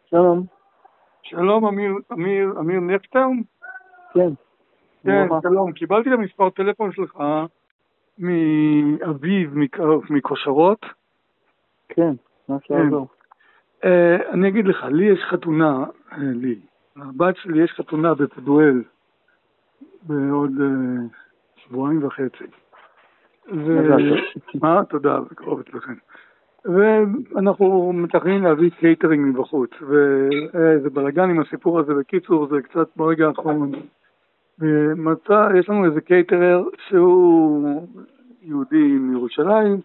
שלום. שלום, אמיר נפטרם? כן. כן, שלום. קיבלתי את המספר טלפון שלך מאביב מכושרות. כן, מה אפשר לעזור? אני אגיד לך, לי יש חתונה, לבת שלי יש חתונה בפדואל בעוד שבועיים וחצי. מה? תודה, בקרוב אצלכם. ואנחנו מתכננים להביא קייטרינג מבחוץ, וזה בלגן עם הסיפור הזה. בקיצור, זה קצת ברגע האחרון. יש לנו איזה קייטרר שהוא יהודי מירושלים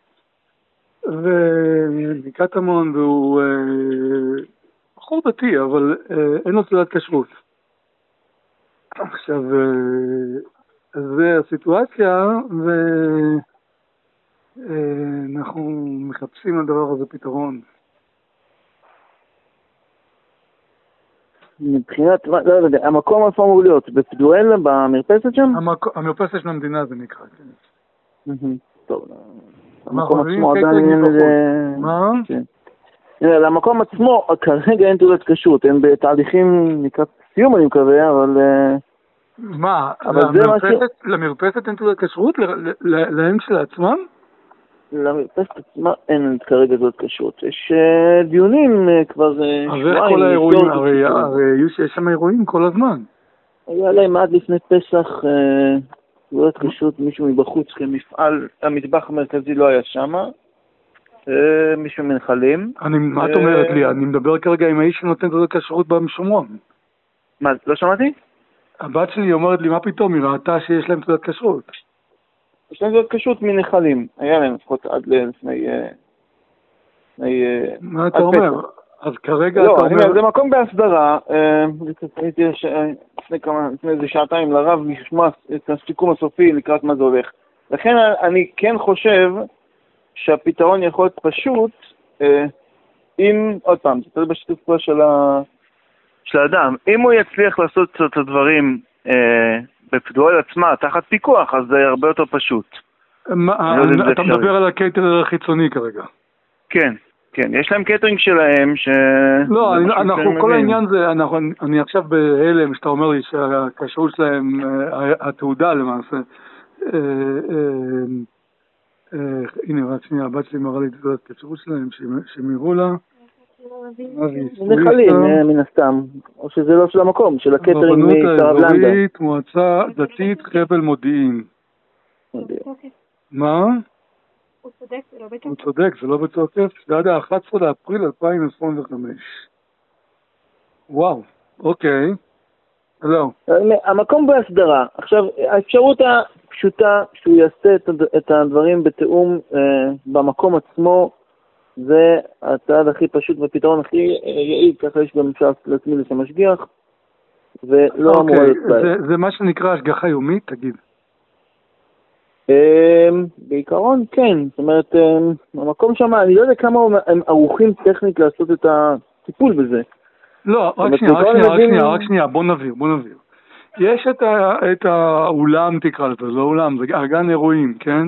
ומקטמון, והוא בחור דתי, אבל אין לו תעודת כשרות. עכשיו, זה הסיטואציה, ואנחנו מחפשים לדבר הזה פתרון. מבחינת, לא יודע, המקום איפה אמור להיות? בפדואל, במרפסת שם? המרפסת של המדינה זה נקרא, כן. טוב, המקום עצמו עדיין... מה? כן. למקום עצמו, כרגע אין תעודת כשרות, הם בתהליכים לקראת סיום אני מקווה, אבל... מה? למרפסת אין תעודת כשרות? להם של עצמם? למרפסת עצמה אין כרגע תעודת כשרות. יש דיונים כבר שבועיים. אז איך כל האירועים? הרי יש שם אירועים כל הזמן. היה להם עד לפני פסח תעודת כשרות, מישהו מבחוץ כמפעל, המטבח המרכזי לא היה שם. מישהו מנחלים. מה את אומרת לי? אני מדבר כרגע עם האיש שנותן תעודת כשרות בשומרון. מה, לא שמעתי? הבת שלי אומרת לי, מה פתאום? היא ראתה שיש להם תעודת כשרות. יש להם תעודת כשרות מנחלים. היה להם לפחות עד לפני... מה אתה אומר? אז כרגע אתה אומר... לא, זה מקום בהסדרה. הייתי לפני איזה שעתיים לרב לשמוע את הסיכום הסופי לקראת מה זה הולך. לכן אני כן חושב שהפתרון יכול להיות פשוט אם, עוד פעם, זה תלוי בשיתוף פעולה של האדם. אם הוא יצליח לעשות את הדברים בפדואל עצמה, תחת פיקוח, אז זה הרבה יותר פשוט. אתה מדבר על הקייטרר החיצוני כרגע. כן, כן. יש להם קייטרינג שלהם לא, כל העניין זה, אני עכשיו בהלם שאתה אומר לי שהכשרות שלהם, התעודה למעשה, הנה רק שנייה, הבת שלי מראה לי את תעודת הכשרות שלהם, שהם יראו לה. נחלים מן הסתם, או שזה לא של המקום, של הקטרינג מקרב לנדה. רבנות מועצה דתית חבל מודיעין. מה? הוא צודק, זה לא בתוקף. זה עד ה-11 לאפריל 2025. וואו, אוקיי. לא. המקום בהסדרה. עכשיו, האפשרות הפשוטה שהוא יעשה את הדברים בתאום במקום עצמו, זה הצעד הכי פשוט והפתרון הכי יעיל, ככה יש גם אפשר להצמיד לשם משגיח, ולא אמור להיות בעיה. זה מה שנקרא השגחה יומית, תגיד. בעיקרון כן, זאת אומרת, המקום שם, אני לא יודע כמה הם ערוכים טכנית לעשות את הטיפול בזה. לא, רק שנייה, בוא נבהיר. יש את האולם, תקרא לזה, לא אולם, זה ארגן אירועים, כן?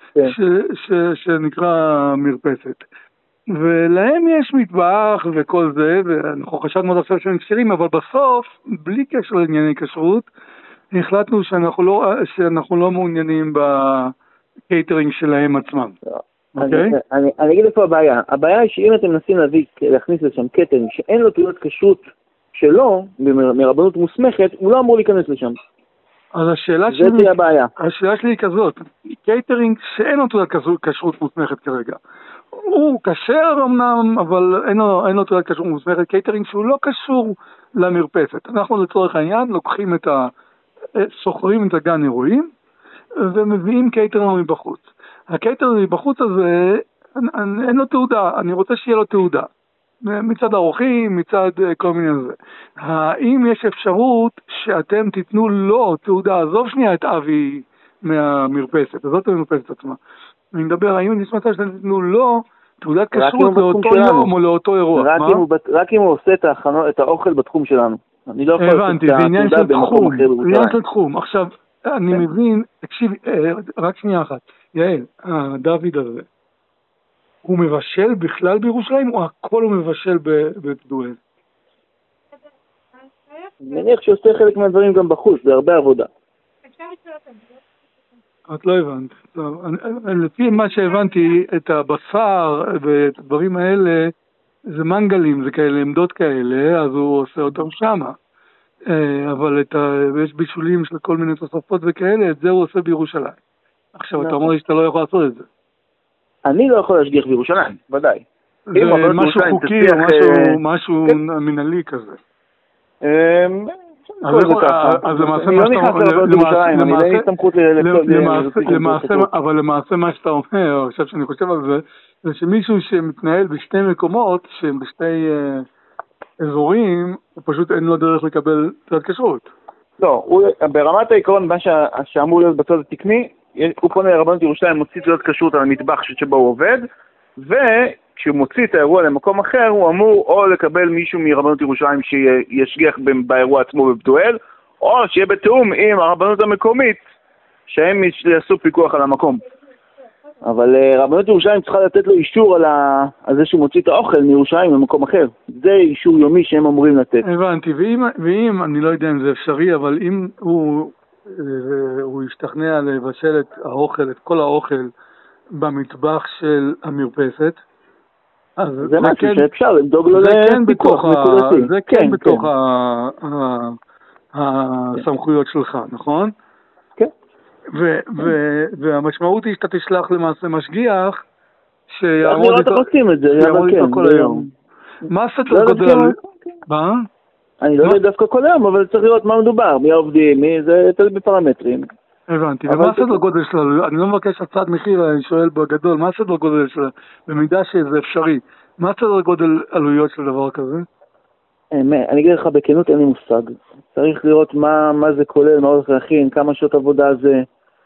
שנקרא מרפסת. ולהם יש מטבח וכל זה, ואנחנו חשבנו עכשיו שהם קשרים, אבל בסוף, בלי קשר לענייני כשרות, החלטנו שאנחנו לא מעוניינים בקייטרינג שלהם עצמם. אני אגיד איפה הבעיה. הבעיה היא שאם אתם מנסים להכניס לשם קייטרינג שאין לו תעודת כשרות שלו, מרבנות מוסמכת, הוא לא אמור להיכנס לשם. אז השאלה שלי היא כזאת, קייטרינג שאין לו תעודת כשרות מוסמכת כרגע. הוא כשר אמנם, אבל אין לו תעודת כשרות מוסמכת, קייטרינג שהוא לא קשור למרפסת. אנחנו לצורך העניין לוקחים סוחרים את הגן אירועים, ומביאים קייטרינג מבחוץ. הקייטרינג מבחוץ הזה, אין לו תעודה, אני רוצה שיהיה לו תעודה. מצד האורחים, מצד כל מיני זה. האם יש אפשרות שאתם תיתנו לו תעודה, עזוב שנייה את אבי מהמרפסת, זאת המרפסת עצמה. אני מדבר, האם יש מצב שאתם תיתנו לו תעודת כשרות לאותו יום או לאותו אירוע? רק אם הוא עושה את האוכל בתחום שלנו. אני לא יכול הבנתי, זה עניין של תחום. עכשיו, אני מבין, תקשיב, רק שנייה אחת. יעל, דוד הזה, הוא מבשל בכלל בירושלים, או הכל הוא מבשל בפדואל? מניח שעושה חלק מהדברים גם בחוץ, זה הרבה עבודה. את לא הבנת. לפי מה שהבנתי, את הבשר ואת הדברים האלה, זה מנגלים, זה כאלה, עמדות כאלה, אז הוא עושה אותם שמה. אבל יש בישולים של כל מיני תוספות וכאלה, את זה הוא עושה בירושלים. עכשיו, אתה אומר לי שאתה לא יכול לעשות את זה. אני לא יכול להשגיח בירושלים, ודאי. זה משהו חוקי או משהו מנהלי כזה. אז למעשה מה מה שאתה אומר, עכשיו שאני חושב על זה, זה שמישהו שמתנהל בשתי מקומות, שהם בשתי אזורים, הוא פשוט אין לו דרך לקבל תעודת כשרות. לא, ברמת העיקרון, מה שאמור להיות בצד התקני, הוא פונה לרבנות ירושלים, מוציא תעודת כשרות על המטבח שבו הוא עובד, וכשהוא מוציא את האירוע למקום אחר, הוא אמור או לקבל מישהו מרבנות ירושלים שישגיח באירוע עצמו בבתואל, או שיהיה בתאום עם הרבנות המקומית, שהם יעשו פיקוח על המקום. אבל רבנות ירושלים צריכה לתת לו אישור על זה שהוא מוציא את האוכל מירושלים למקום אחר. זה אישור יומי שהם אמורים לתת. הבנתי, ואם, אני לא יודע אם זה אפשרי, אבל אם הוא ישתכנע לבשל את האוכל, את כל האוכל, במטבח של המרפסת, אז זה משהו שאפשר לדאוג לו לפיקוח נקודתי. זה כן בתוך הסמכויות שלך, נכון? כן. והמשמעות היא שאתה תשלח למעשה משגיח שיעמוד איתו כל היום. מה סדר גודל? מה? אני לא יודע דווקא כל היום, אבל צריך לראות מה מדובר, מי העובדים, זה תלוי בפרמטרים. הבנתי, ומה הסדר גודל שלה? אני לא מבקש הצעת מחיר, אני שואל בגדול, מה הסדר גודל שלה? במידה שזה אפשרי, מה הסדר גודל עלויות של דבר כזה? אני אגיד לך בכנות, אין לי מושג. צריך לראות מה זה כולל, מה הולך להכין, כמה שעות עבודה זה.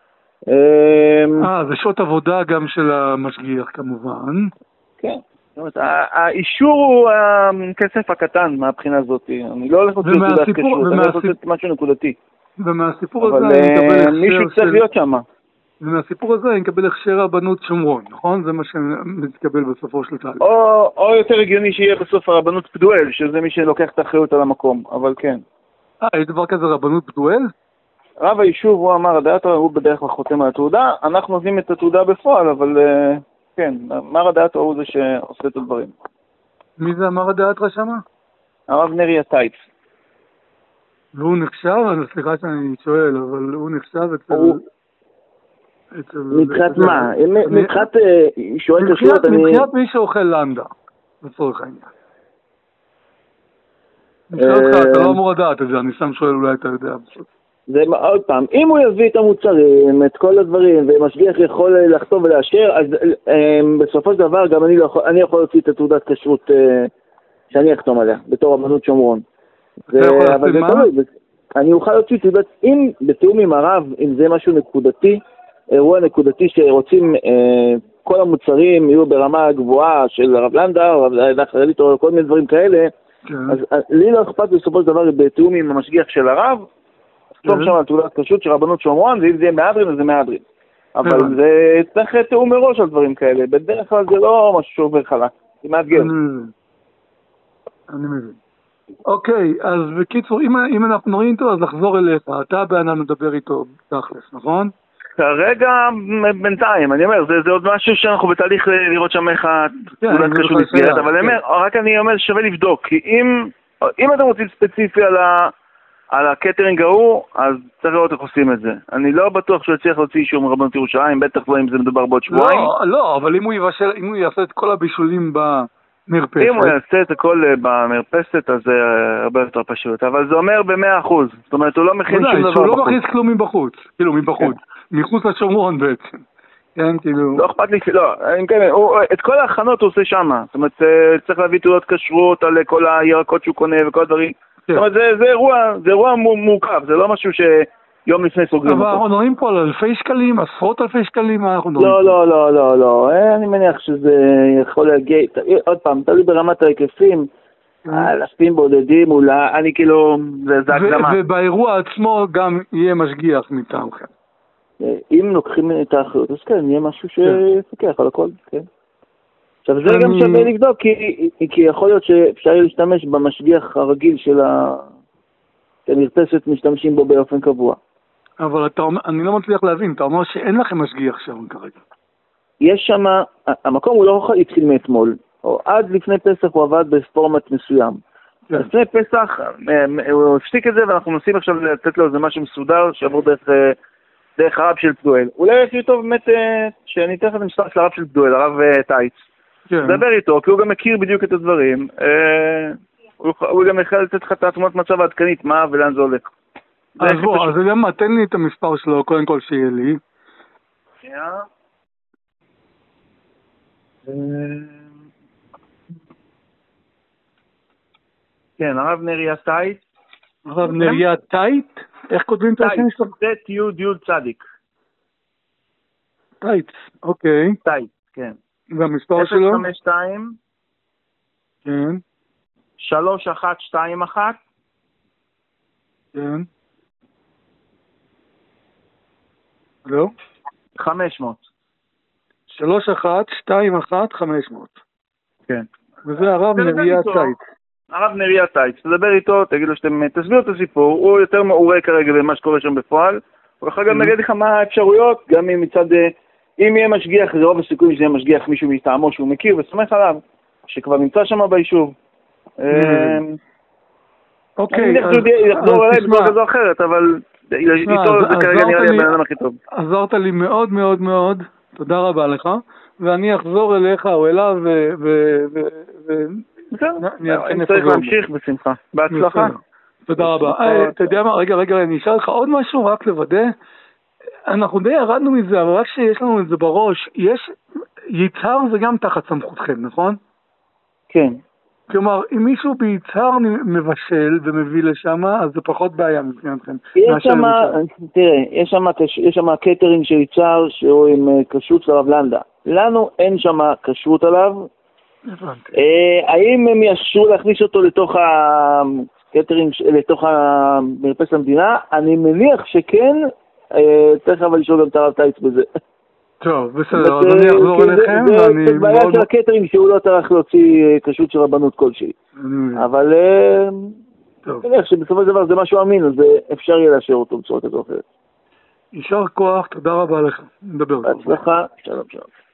זה שעות עבודה גם של המשגיח כמובן. כן. האישור הוא הכסף הקטן מהבחינה הזאת. אני לא הולך להוציא תעודת כשרות, אני הולך להוציא משהו נקודתי. ומהסיפור הזה אני מקבל הכשר מישהו צריך להיות שם. ומהסיפור הזה אני מקבל הכשר רבנות שומרון, נכון? זה מה שמתקבל בסופו של תהליך. או יותר הגיוני שיהיה בסוף הרבנות פדואל, שזה מי שלוקח את האחריות על המקום, אבל כן. יש דבר כזה רבנות פדואל? רב היישוב, הוא אמר, הדעת הוא בדרך כלל חותם על התעודה, אנחנו נותנים את התעודה בפועל, אבל כן, מר הדעת הוא זה שעושה את הדברים. מי זה אמר הדעת רשמה? הרב נרי הטייץ. והוא נחשב, סליחה שאני שואל, אבל הוא נחשב אצל... מבחינת מה? מבחינת שואל כשרות אני... מבחינת מי שאוכל לנדה, לצורך העניין. אני שואל אותך, אתה לא אמור לדעת את זה, אני שם שואל אולי אתה יודע. זה עוד פעם, אם הוא יביא את המוצרים, את כל הדברים, ומשגיח יכול לחתום ולאשר, אז בסופו של דבר גם אני יכול להוציא את התעודת כשרות שאני אחתום עליה, בתור רבנות שומרון. אבל זה תלוי, אני אוכל להוציא תעודת, אם בתיאום עם הרב, אם זה משהו נקודתי, אירוע נקודתי שרוצים כל המוצרים יהיו ברמה גבוהה של הרב לנדה, או הרב החרדית, או כל מיני דברים כאלה, אז לי לא אכפת בסופו של דבר בתיאום עם המשגיח של הרב, לחתום שם על תעודת כשרות של רבנות שומרון, ואם זה יהיה מהדרין, אז זה מהדרין. אבל זה צריך תיאום מראש על דברים כאלה, בדרך כלל זה לא משהו שעובר חלק, זה מאתגר. אני מבין. אוקיי, אז בקיצור, אם אנחנו נוראים איתו, אז נחזור אליך. אתה בענן מדבר איתו תכלס, נכון? כרגע, בינתיים, אני אומר, זה עוד משהו שאנחנו בתהליך לראות שם איך תעודת כשרות נסגרת, אבל רק אני אומר שווה לבדוק, כי אם אתם רוצים ספציפי על הקטרינג ההוא, אז צריך לראות איך עושים את זה. אני לא בטוח שהוא יצליח להוציא אישור מרבנות ירושלים, בטח לא אם זה מדובר בעוד שבועיים. לא, אבל אם הוא יעשה את כל הבישולים במרפסת. אם הוא יעשה את הכל במרפסת, אז זה הרבה יותר פשוט. אבל זה אומר ב100%. זאת אומרת, הוא לא מכין שום דבר בחוץ. שהוא לא מכניס כלום מבחוץ. כאילו, מבחוץ. מחוץ לשומרון בעצם. כן, כאילו... לא אכפת לי, לא. את כל ההכנות הוא עושה שם. זאת אומרת, צריך להביא תעודות כשרות על כל הירקות שהוא קונה וכל הדברים. זאת אומרת, זה אירוע מורכב. זה לא משהו שיום לפני סוגרים אותו. אבל אנחנו נוראים פה על אלפי שקלים, עשרות אלפי שקלים, מה אנחנו נוראים? לא. אני מניח שזה יכול להגיע... עוד פעם, תלוי ברמת ההיקפים. אלפים בודדים, אולי, אני כאילו... זה הקדמה. ובאירוע עצמו גם יהיה משגיח מטעמכם. אם לוקחים את האחריות, אז כן, יהיה משהו שיפקח על הכל, כן. עכשיו, זה גם שווה לבדוק, כי יכול להיות שאפשר להשתמש במשגיח הרגיל את המרפסת משתמשים בו באופן קבוע. אבל אני לא מצליח להבין, אתה אומר שאין לכם משגיח שם כרגע. יש שם, המקום הוא לא התחיל מאתמול, או עד לפני פסח הוא עבד בפורמט מסוים. כן. לפני פסח הוא הפסיק את זה, ואנחנו נוסעים עכשיו לתת לו איזה משהו מסודר, שעבור דרך הרב של פדואל. אולי יש לי טוב באמת, שאני אתן לך את המשחק של הרב של פדואל, הרב טייץ. כן. דבר איתו, כי הוא גם מכיר בדיוק את הדברים. הוא גם יכול לתת לך את התמונת מצב העדכנית, מה ולאן זה הולך. אז בוא, אז גם מה, תן לי את המספר שלו, קודם כל שיהיה לי. כן, הרב נריה טייט. הרב נריה טייט? איך כותבים את השם שלו? טייט, יוד צדיק. טייט, אוקיי. טייט, כן. והמספר שלו? 052. כן. 3121. כן. לא? 500. 3121 כן. וזה הרב נריה טייט. הרב נריה טייט, תדבר איתו, תגיד לו שאתם תסבירו את הסיפור, הוא יותר מעורה כרגע במה שקורה שם בפועל, הוא יכול גם להגיד לך מה האפשרויות, גם מצד, אם יהיה משגיח, זה רוב הסיכוי שזה יהיה משגיח מישהו מטעמו שהוא מכיר וסומך עליו, שכבר נמצא שם ביישוב. אוקיי, אני מניח שהוא יחזור אליי בצורה כזו אחרת, אבל איתו זה כרגע נראה לי הבן אדם הכי טוב. עזרת לי מאוד מאוד מאוד, תודה רבה לך, ואני אחזור אליך או אליו אני צריך להמשיך בשמחה. בהצלחה. תודה רבה. אתה יודע מה, רגע, אני אשאל לך עוד משהו רק לוודא. אנחנו די ירדנו מזה, אבל רק שיש לנו את זה בראש, יצהר זה גם תחת סמכותכם, נכון? כן. כלומר, אם מישהו ביצהר מבשל ומביא לשם, אז זה פחות בעיה מבחינתכם. יש שם קייטרינג של יצהר שהוא עם כשרות של הרב לנדה. לנו אין שם כשרות עליו. האם הם ישרו להכניס אותו לתוך הקייטרינג, לתוך מרפסת המדינה? אני מניח שכן, צריך אבל לשאול גם את הרב טייץ בזה. טוב, בסדר, אז אני אחזור אליכם. זה בעיה של הקייטרינג שהוא לא צריך להוציא כשרות של רבנות כלשהי. אבל אני מניח שבסופו של דבר זה משהו אמין, אז אפשר יהיה לאשר אותו בצורה כזו אחרת. יישר כוח, תודה רבה לך. נדבר. בהצלחה, שלום.